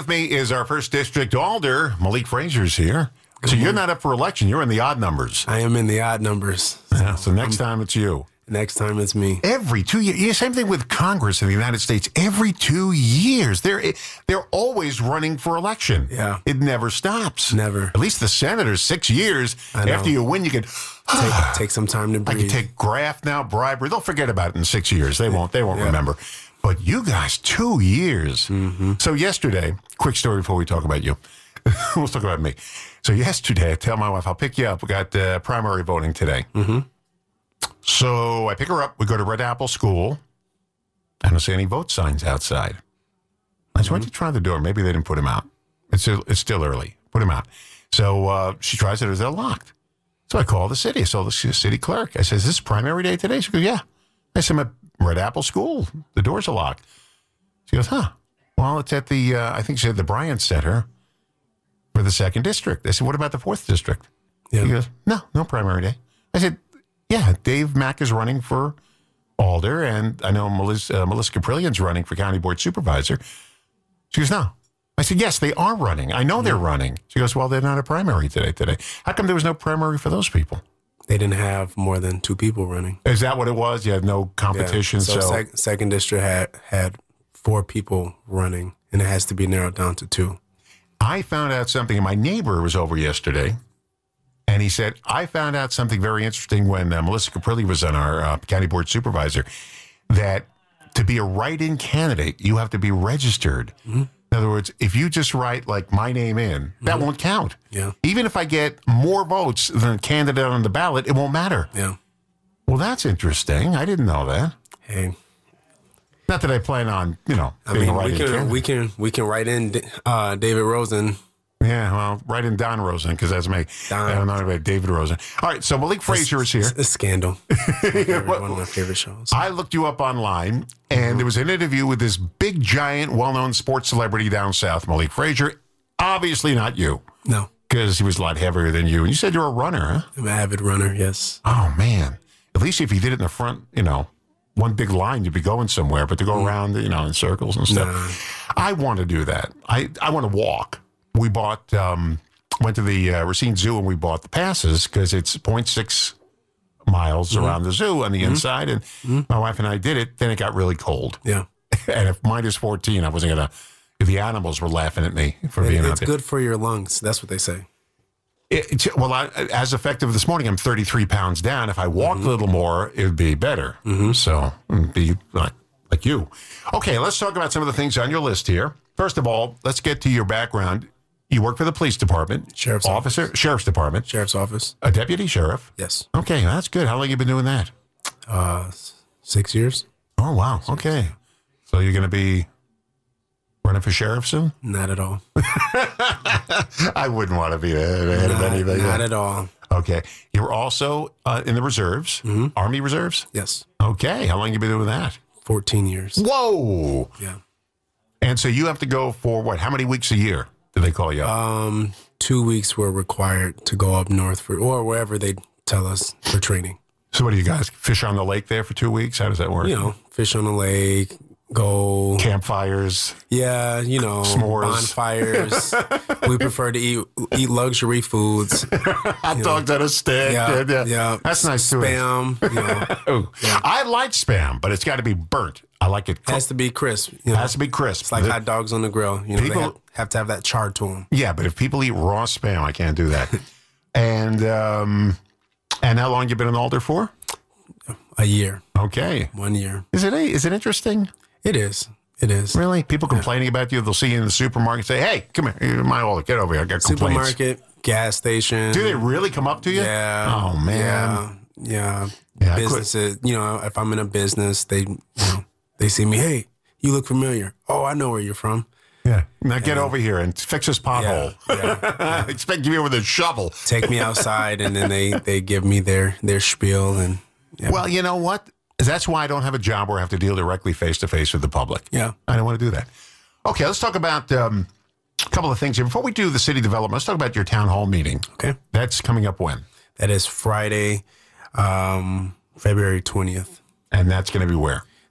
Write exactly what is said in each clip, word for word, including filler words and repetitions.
with me is our first district alder, Malik Frazier's here. Good so morning. You're not up for election. You're in the odd numbers. I am in the odd numbers. So, yeah, so next I'm, time it's you. Next time it's me. Every two years. Yeah, same thing with Congress in the United States. Every two years. They're they're always running for election. Yeah. It never stops. Never. At least the senators, six years. After you win, you can take, take some time to breathe. I can take graft now, bribery. They'll forget about it in six years. They won't. They won't yeah. remember. But you guys, two years. Mm-hmm. So yesterday, quick story before we talk about you. We'll talk about me. So yesterday, I tell my wife, I'll pick you up. We got uh, primary voting today. Mm-hmm. So I pick her up. We go to Red Apple School. I don't see any vote signs outside. I just mm-hmm. went to try the door. Maybe they didn't put them out. It's still, it's still early. Put them out. So uh, she tries it. They're locked. So I call the city. I saw the city clerk. I said, is this primary day today? She goes, yeah. I said, I'm at Red Apple School. The doors are locked. She goes, huh. Well, it's at the, uh, I think she said the Bryant Center for the second district. I said, what about the fourth district? Yeah. He goes, no, no primary day. I said, yeah, Dave Mack is running for alder, and I know Melissa, uh, Melissa Caprillian's running for county board supervisor. She goes, no. I said, yes, they are running. I know they're running. She goes, well, they're not a primary today. Today, how come there was no primary for those people? They didn't have more than two people running. Is that what it was? You had no competition. Yeah. So, so sec- second district had had four people running, and it has to be narrowed down to two. I found out something. My neighbor was over yesterday. And he said, I found out something very interesting when uh, Melissa Caprilli was on our uh, county board supervisor, that to be a write-in candidate, you have to be registered. Mm-hmm. In other words, if you just write like my name in, that mm-hmm. won't count. Yeah. Even if I get more votes than a candidate on the ballot, it won't matter. Yeah. Well, that's interesting. I didn't know that. Hey. Not that I plan on, you know, I being mean, a write-in we can, candidate. we can we can write in uh, David Rosen. Yeah, well, write in Don Rosen, because that's me. Don. I don't know about David Rosen. All right, so Malik Frazier is here. A scandal. favorite, one of my favorite shows. I looked you up online, and mm-hmm. there was an interview with this big, giant, well-known sports celebrity down south, Malik Frazier. Obviously not you. No. Because he was a lot heavier than you. And you said you're a runner, huh? I'm an avid runner, yes. Oh, man. At least if you did it in the front, you know, one big line, you'd be going somewhere. But to go mm. around, you know, in circles and stuff. Nah. I want to do that. I, I want to walk. We bought, um, went to the uh, Racine Zoo and we bought the passes because it's zero point six miles mm-hmm. around the zoo on the mm-hmm. inside. And mm-hmm. my wife and I did it. Then it got really cold. Yeah. And if minus fourteen, I wasn't going to, if the animals were laughing at me for it, being it's out there. It's good for your lungs. That's what they say. It, it, well, I, as effective this morning, I'm thirty-three pounds down. If I walked mm-hmm. a little more, it would be better. Mm-hmm. So it'd be like, like you. Okay, let's talk about some of the things on your list here. First of all, let's get to your background. You work for the police department. Sheriff's officer. office. Sheriff's department. Sheriff's office. A deputy sheriff. Yes. Okay, that's good. How long have you been doing that? Uh, six years. Oh, wow. Okay. So you're going to be running for sheriff soon? Not at all. I wouldn't want to be the head not, of anything. Not at all. Okay. You were also uh, in the reserves, mm-hmm. Army Reserves? Yes. Okay. How long have you been doing that? fourteen years. Whoa. Yeah. And so you have to go for what? How many weeks a year do they call you up? Um, two weeks were required to go up north for, or wherever they tell us for training. So what do you guys, fish on the lake there for two weeks? How does that work? You know, fish on the lake, go. Campfires. Yeah, you know. S'mores. Bonfires. We prefer to eat eat luxury foods. Hot dogs on a stick. Yeah, yeah, yeah. That's nice too. Spam. You know. yeah. I like spam, but it's got to be burnt. I like it. It has to be crisp. You know? It has to be crisp. It's like the, hot dogs on the grill. You know, people, they have, have to have that char to them. Yeah, but if people eat raw spam, I can't do that. and um, and how long you been an alder for? A year. Okay. One year. Is it a, is it interesting? It is. It is. Really? People complaining yeah. about you, they'll see you in the supermarket and say, hey, come here, you're my alder, get over here, I got complaints. Supermarket, gas station. Do they really come up to you? Yeah. Oh, man. Yeah. Yeah. yeah Businesses, you know, if I'm in a business, they, you know, they see me, hey, you look familiar. Oh, I know where you're from. Yeah. Now get and, over here and fix this pothole. Yeah, yeah, yeah. Expect you here with a shovel. Take me outside, and then they, they give me their, their spiel. And yeah. Well, you know what? That's why I don't have a job where I have to deal directly face-to-face with the public. Yeah. I don't want to do that. Okay, let's talk about um, a couple of things here. Before we do the city development, let's talk about your town hall meeting. Okay. That's coming up when? That is Friday, um, February twentieth. And that's going to be where?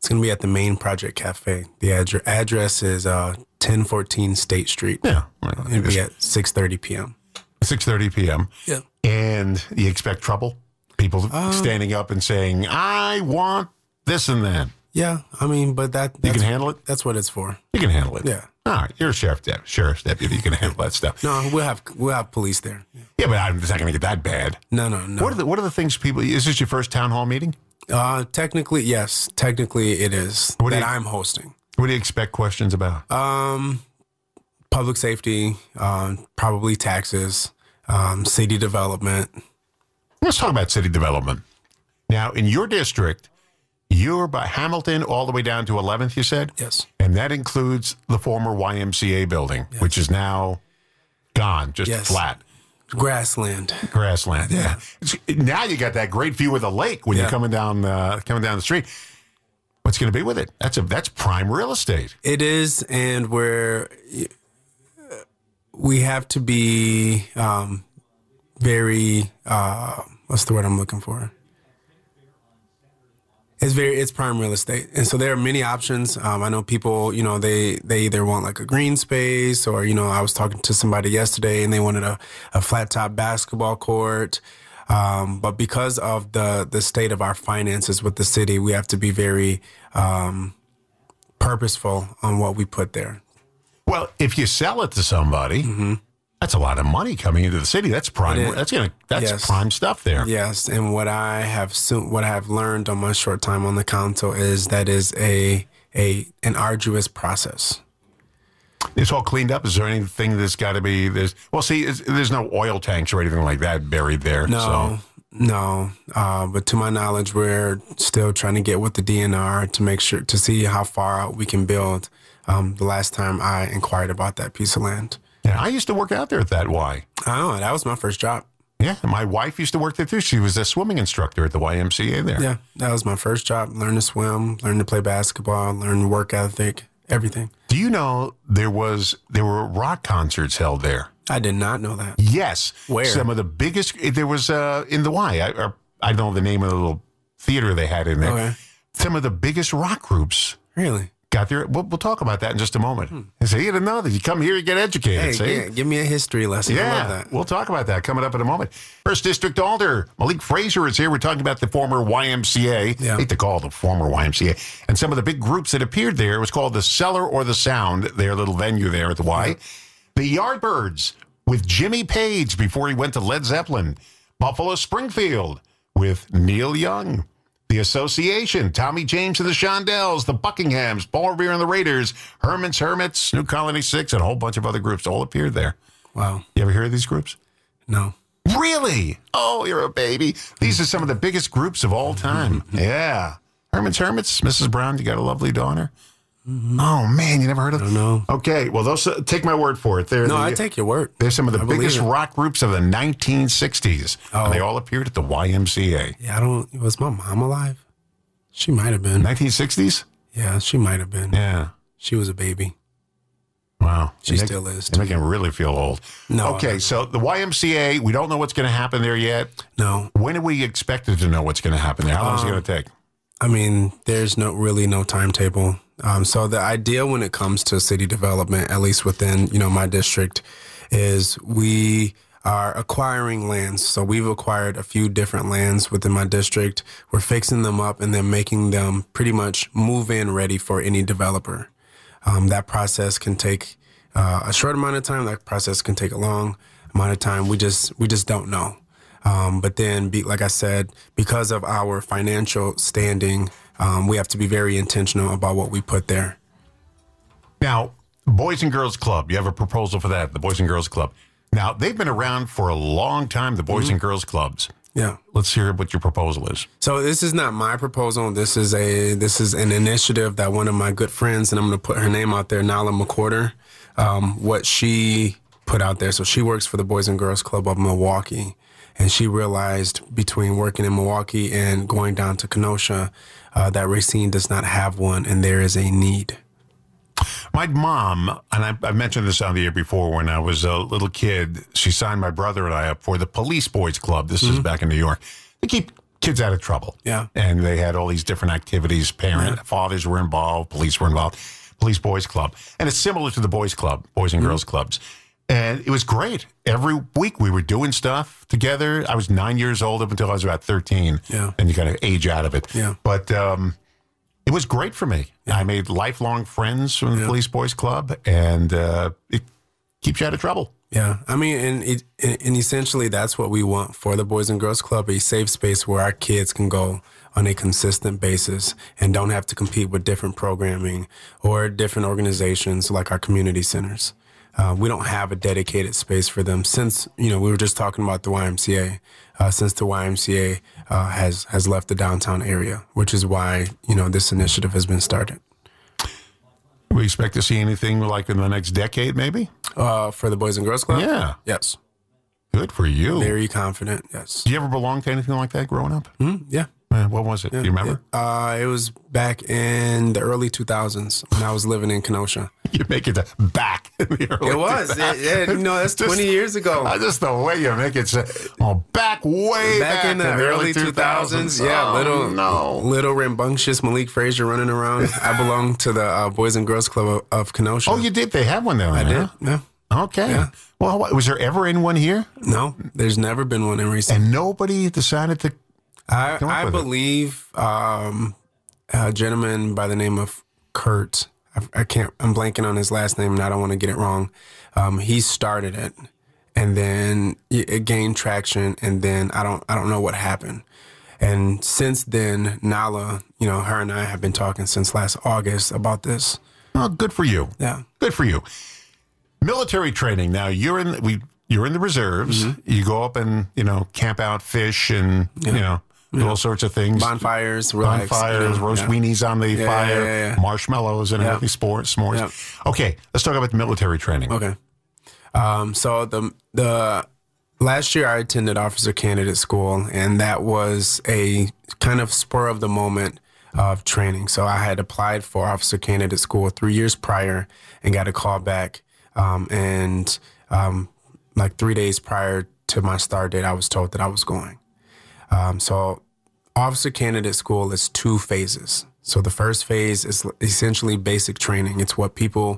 It's going to be at the Main Project Cafe. The addre- address is uh, ten fourteen State Street. Yeah. It'll be at six thirty p.m. six thirty p.m. Yeah. And you expect trouble? People um, standing up and saying, I want this and that. Yeah. I mean, but that... You can handle it? That's what it's for. You can handle it? Yeah. All right. You're a sheriff de- sheriff's deputy. You can handle that stuff. No, we'll have we'll have police there. Yeah, yeah but I'm, it's not going to get that bad. No, no, no. What are the, what are the things people... Is this your first town hall meeting? Uh, technically, yes. Technically, it is what that you, I'm hosting. What do you expect questions about? Um, public safety, uh, probably taxes, um, city development. Let's talk about city development. Now, in your district, you're by Hamilton all the way down to eleventh, you said? Yes. And that includes the former Y M C A building, yes. which is now gone, just yes. flat. Grassland. Grassland, yeah. yeah. Now you got that great view of the lake when yeah. you're coming down uh, coming down the street. What's going to be with it? That's a that's prime real estate. It is, and we're we have to be um, very uh, what's the word I'm looking for? It's very it's prime real estate, and so there are many options. Um, I know people, you know, they they either want like a green space, or you know, I was talking to somebody yesterday, and they wanted a, a flat top basketball court. Um, but because of the the state of our finances with the city, we have to be very um, purposeful on what we put there. Well, if you sell it to somebody. Mm-hmm. That's a lot of money coming into the city. That's prime. That's gonna. That's yes. prime stuff there. Yes, and what I have soon, what I have learned on my short time on the council is that is a a an arduous process. It's all cleaned up. Is there anything that's got to be? There's well, see, there's no oil tanks or anything like that buried there. No, so. no. Uh, but to my knowledge, we're still trying to get with the D N R to make sure to see how far out we can build. Um, the last time I inquired about that piece of land. Yeah, I used to work out there at that Y. Oh, that was my first job. Yeah, my wife used to work there too. She was a swimming instructor at the Y M C A there. Yeah, that was my first job. Learn to swim, learn to play basketball, learn work ethic, everything. Do you know there was there were rock concerts held there? I did not know that. Yes. Where? Some of the biggest. There was uh, in the Y. I, or, I don't know the name of the little theater they had in there. Okay. Some of the biggest rock groups. Really? Got there. We'll, we'll talk about that in just a moment. Hmm. I say, you didn't know that. You come here, you get educated. Hey, see? Yeah, give me a history lesson. Yeah, I love that. We'll talk about that coming up in a moment. First District Alder, Malik Fraser is here. We're talking about the former Y M C A. Yeah. I hate to call it the former Y M C A. And some of the big groups that appeared there. It was called the Cellar or the Sound, their little venue there at the Y. Yeah. The Yardbirds with Jimmy Page before he went to Led Zeppelin. Buffalo Springfield with Neil Young. The Association, Tommy James and the Shondells, the Buckinghams, Paul Revere and the Raiders, Herman's Hermits, New Colony Six, and a whole bunch of other groups all appeared there. Wow. You ever hear of these groups? No. Really? Oh, you're a baby. These are some of the biggest groups of all time. Yeah. Herman's Hermits, Missus Brown, you got a lovely daughter? Mm-hmm. Oh, man, you never heard of them? I don't know. Okay, well, those uh, take my word for it. They're no, the, I take your word. They're some of the I biggest rock groups of the nineteen sixties. Oh. And they all appeared at the Y M C A. Yeah, I don't... Was my mom alive? She might have been. nineteen sixties? Yeah, she might have been. Yeah. She was a baby. Wow. She make, still is. You're making me really feel old. No. Okay, so the Y M C A, we don't know what's going to happen there yet. No. When are we expected to know what's going to happen there? How long um, is it going to take? I mean, there's no really no timetable. Um, so the idea when it comes to city development, at least within, you know, my district, is we are acquiring lands. So we've acquired a few different lands within my district. We're fixing them up and then making them pretty much move-in ready for any developer. Um, that process can take uh, a short amount of time. That process can take a long amount of time. We just we just don't know. Um, but then, be, like I said, because of our financial standing, um, we have to be very intentional about what we put there. Now, Boys and Girls Club, you have a proposal for that, the Boys and Girls Club. Now, they've been around for a long time, the Boys mm-hmm. and Girls Clubs. Yeah. Let's hear what your proposal is. So this is not my proposal. This is a this is an initiative that one of my good friends, and I'm going to put her name out there, Nala McWhorter, um, what she put out there. So she works for the Boys and Girls Club of Milwaukee. And she realized between working in Milwaukee and going down to Kenosha uh, that Racine does not have one, and there is a need. My mom, and I, I've mentioned this on the air before, when I was a little kid, she signed my brother and I up for the Police Boys Club. This mm-hmm. is back in New York. They keep kids out of trouble. Yeah. And they had all these different activities. Parent, Yeah. fathers were involved, police were involved, police boys club. And it's similar to the boys club, boys and Mm-hmm. girls clubs. And it was great. Every week we were doing stuff together. I was nine years old up until I was about thirteen. Yeah. And you kind of age out of it. Yeah. But um, it was great for me. I made lifelong friends from the Yeah. police boys club, and uh, it keeps you out of trouble. Yeah, I mean, and it, and essentially that's what we want for the Boys and Girls Club, a safe space where our kids can go on a consistent basis and don't have to compete with different programming or different organizations like our community centers. Uh, we don't have a dedicated space for them since, you know, we were just talking about the Y M C A, uh, since the Y M C A uh, has, has left the downtown area, which is why, you know, this initiative has been started. We expect to see anything like in the next decade, maybe? Uh, for the Boys and Girls Club? Yeah. Yes. Good for you. Very confident, yes. Did you ever belong to anything like that growing up? Mm, yeah. Uh, what was it? Do you remember? Uh, it was back in the early two thousands when I was living in Kenosha. You make it back in the early It was. two thousands. It, it, you know, that's Just- twenty years ago. Uh, just the way you make it. Say, oh, back way back, Back in the early two thousands. Yeah, Oh, little no. little rambunctious Malik Frazier running around. I belonged to the uh, Boys and Girls Club of, of Kenosha. Oh, you did? They have one there. I huh? did. Yeah. Okay. Yeah. Well, what- was there ever anyone here? No, there's never been one in recent. And nobody decided to. I, Come up I with it. believe um, a gentleman by the name of Kurt. I, I can't. I'm blanking on his last name, and I don't want to get it wrong. Um, he started it, and then it it gained traction, and then I don't. I don't know what happened. And since then, Nala, you know, her and I have been talking since last August about this. Oh, good for you. Yeah. Good for you. Military training. Now you're in. We. You're in the reserves. Mm-hmm. You go up and you know camp out, fish, and you know do all sorts of things. Bonfires, relax, Bonfires, you know, roast yeah. weenies on the Yeah, fire, yeah, yeah. marshmallows, and Yeah. everything. S'mores, s'mores. Yeah. Okay, let's talk about the military training. Okay. Um, so the the last year I attended officer candidate school, and that was a kind of spur of the moment of training. So I had applied for officer candidate school three years prior and got a call back. Um, and um, like three days prior to my start date, I was told that I was going. Um, so officer candidate school is two phases. So the first phase is essentially basic training. It's what people,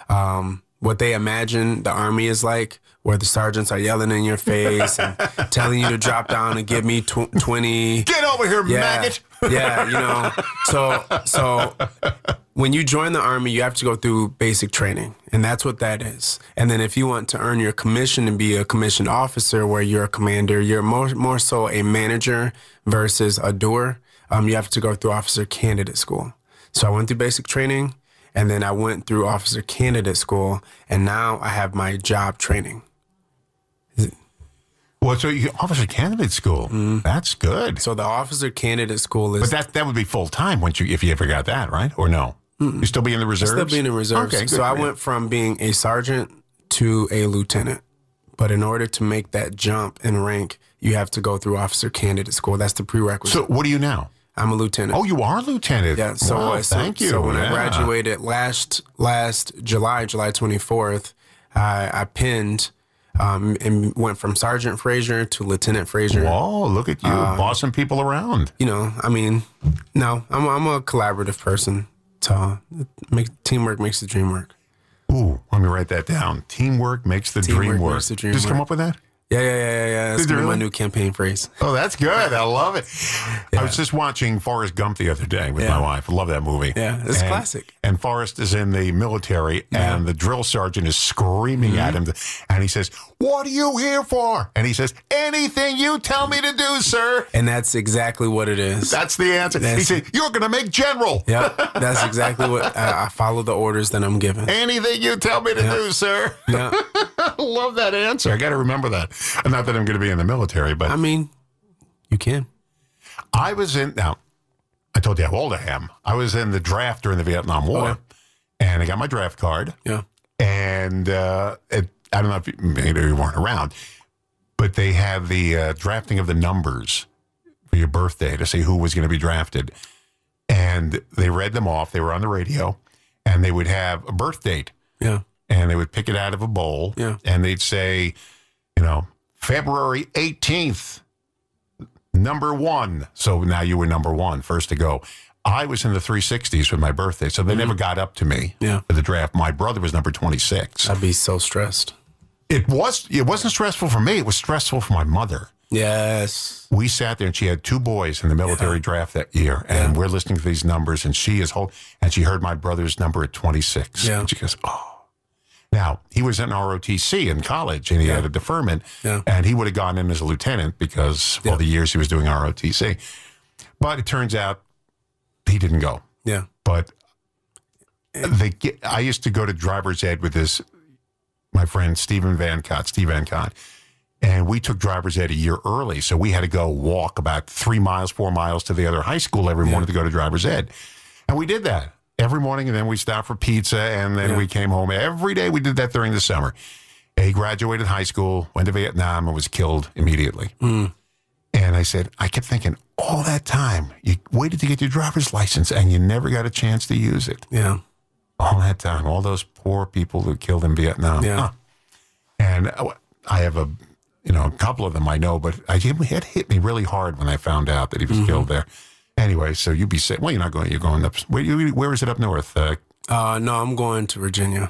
um, what they imagine the Army is like, where the sergeants are yelling in your face and telling you to drop down and give me tw- twenty. Get over here, Yeah, maggot. yeah, you know. So, so when you join the Army, you have to go through basic training, and that's what that is. And then if you want to earn your commission and be a commissioned officer, where you're a commander, you're more more so a manager versus a doer. Um, you have to go through officer candidate school. So I went through basic training, and then I went through officer candidate school, and now I have my job training. Well, so you officer candidate school. That's good. So the officer candidate school is But that that would be full time once you if you ever got that, right? Or no? You still be in the reserves? still being in reserves. Okay, good so I for you. went from being a sergeant to a lieutenant. But in order to make that jump in rank, you have to go through officer candidate school. That's the prerequisite. So what are you now? I'm a lieutenant. Oh, you are lieutenant. yeah. So, Wow, uh, so thank you. So when Yeah. I graduated last last July, July twenty-fourth, I, I pinned um, and went from Sergeant Frazier to Lieutenant Frazier. Whoa, look at you, Um, bossing people around. You know, I mean, no, I'm I'm a collaborative person. So make, teamwork makes the dream work. Ooh, let me write that down. Teamwork makes the Teamwork dream work. makes the dream Just come work. up with that? Yeah, yeah, yeah, yeah, yeah. That's Did gonna be you my really? new campaign phrase. Oh, that's good. I love it. I was just watching Forrest Gump the other day with Yeah. my wife. I love that movie. Yeah, it's and, classic. And Forrest is in the military, and the drill sergeant is screaming Mm-hmm. at him, to, and he says, "What are you here for?" And he says, "Anything you tell me to do, sir." And that's exactly what it is. That's the answer. he That's- said, "You're going to make general." Yep, that's exactly what I, I follow the orders that I'm given. Anything you tell me to do, sir. Yeah, I love that answer. I got to remember that. And not that I'm going to be in the military, but I mean, you can. I was in, now, I told you how old I am. I was in the draft during the Vietnam War, Okay. and I got my draft card. Yeah, And uh, it, I don't know if you, maybe you weren't around, but they had the uh, drafting of the numbers for your birthday to see who was going to be drafted. And they read them off. They were on the radio, and they would have a birth date. yeah, And they would pick it out of a bowl, Yeah. and they'd say, you know, February eighteenth, Number one. So now you were number one, first to go. I was in the three sixties with my birthday, so they mm-hmm. never got up to me yeah. for the draft. My brother was number twenty-six. I'd be so stressed. It was. It wasn't stressful for me. It was stressful for my mother. Yes. We sat there, and she had two boys in the military yeah. draft that year, and yeah. we're listening to these numbers, and she is whole, and she heard my brother's number at twenty-six. Yeah. And she goes, oh. Now, he was in R O T C in college, and he yeah. had a deferment, yeah. and he would have gone in as a lieutenant because of yeah. all the years he was doing R O T C. But it turns out he didn't go. Yeah. But they get, I used to go to driver's ed with this, my friend Stephen Van Cott, Steve Van Cott, and we took driver's ed a year early, so we had to go walk about three miles, four miles to the other high school every yeah. morning to go to driver's ed. And we did that every morning, and then we stopped for pizza, and then yeah. we came home. Every day we did that during the summer. He graduated high school, went to Vietnam, and was killed immediately. Mm. And I said, I kept thinking, all that time, you waited to get your driver's license, and you never got a chance to use it. Yeah. All that time, all those poor people who killed in Vietnam. Yeah. Huh. And I have a, you know, a couple of them I know, but I, it hit me really hard when I found out that he was mm-hmm. killed there. Anyway, so you'd be saying, well, you're not going, you're going up, where, you, where is it up north? Uh, uh, no, I'm going to Virginia.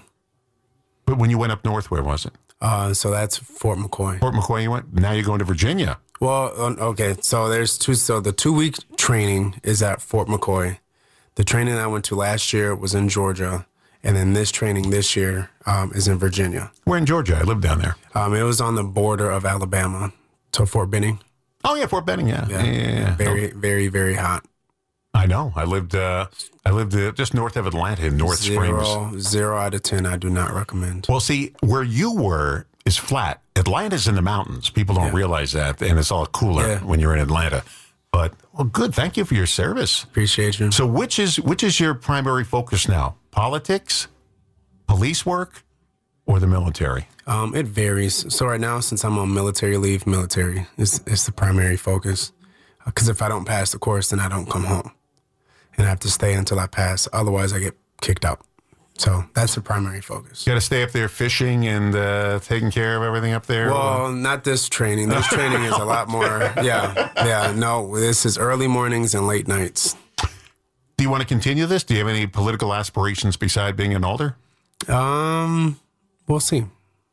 But when you went up north, where was it? Uh, so that's Fort McCoy. Fort McCoy, you went? Now you're going to Virginia. Well, okay, so there's two, so the two-week training is at Fort McCoy. The training I went to last year was in Georgia, and then this training this year um, is in Virginia. Where in Georgia? I lived down there. Um, it was on the border of Alabama to Fort Benning. Oh, yeah, Fort Benning, yeah. Yeah, yeah, yeah, yeah. Very, oh. very, very hot. I know. I lived uh, I lived uh, just north of Atlanta in North zero, Springs. Zero out of ten, I do not recommend. Well, see, where you were is flat. Atlanta's in the mountains. People don't yeah. realize that, and it's all cooler yeah. when you're in Atlanta. But, well, good. Thank you for your service. Appreciate you. So which is which is your primary focus now? Politics, police work, or the military? Um, it varies. So right now, since I'm on military leave, military is, is the primary focus. Because if I don't pass the course, then I don't come home. And I have to stay until I pass. Otherwise, I get kicked out. So that's the primary focus. You got to stay up there fishing and uh, taking care of everything up there? Well, or? Not this training. This training is a lot more. Yeah, yeah. No, this is early mornings and late nights. Do you want to continue this? Do you have any political aspirations beside being an alder? Um, we'll see.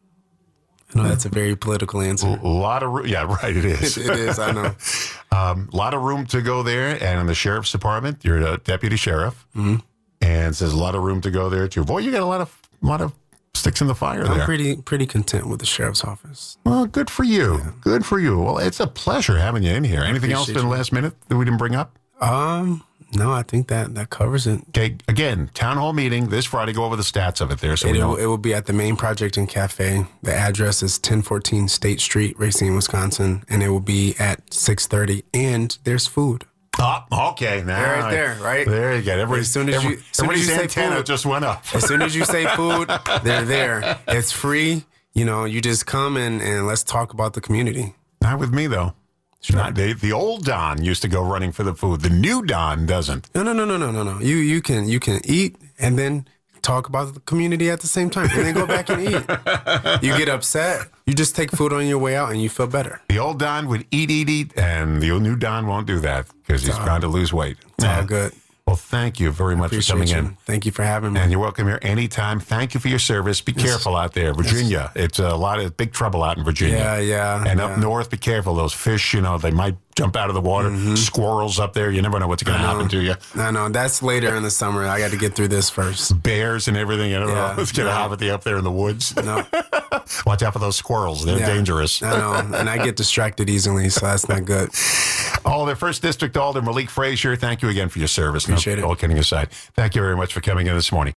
I know that's a very political answer. A lot of room. Yeah, right, it is. it, it is, I know. A um, lot of room to go there. And in the sheriff's department, you're a deputy sheriff. Mm-hmm. And there's a lot of room to go there, too. Boy, you got a lot of lot of sticks in the fire I'm there. I'm pretty, pretty content with the sheriff's office. Well, good for you. Yeah. Good for you. Well, it's a pleasure having you in here. Anything else in the last minute that we didn't bring up? Um... No, I think that, that covers it. Okay, again, town hall meeting this Friday. Go over the stats of it there. So it, we know. It will be at the Main Project and Cafe. The address is ten fourteen State Street, Racine, Wisconsin, and it will be at six thirty. And there's food. Oh, okay. Now, right there, right? There you go. Everybody, as soon as you, as soon as you say antenna food, just went up. As soon as you say food, they're there. It's free. You know, you just come and, and let's talk about the community. Not with me, though. Sure. Not, they, the old Don used to go running for the food. The new Don doesn't. No, no, no, no, no, no, no. You you can you can eat and then talk about the community at the same time, and then go back and eat. You get upset, you just take food on your way out, and you feel better. The old Don would eat, eat, eat, and the new Don won't do that because he's all, trying to lose weight. It's yeah. all good. Well, thank you very much for coming you. in. Thank you for having me. And you're welcome here anytime. Thank you for your service. Be yes. careful out there. Virginia, yes. it's a lot of big trouble out in Virginia. Yeah, yeah. And yeah. up north, be careful. Those fish, you know, they might jump out of the water. Mm-hmm. Squirrels up there. You never know what's going to happen to you. I know. That's later in the summer. I got to get through this first. Bears and everything. I don't yeah. know what's going to no. happen to you up there in the woods. No. Watch out for those squirrels. They're yeah. dangerous. I know. And I get distracted easily, so that's not good. Alder, First District Alder Malik Frazier, thank you again for your service. Appreciate no, it. All kidding aside. Thank you very much for coming in this morning.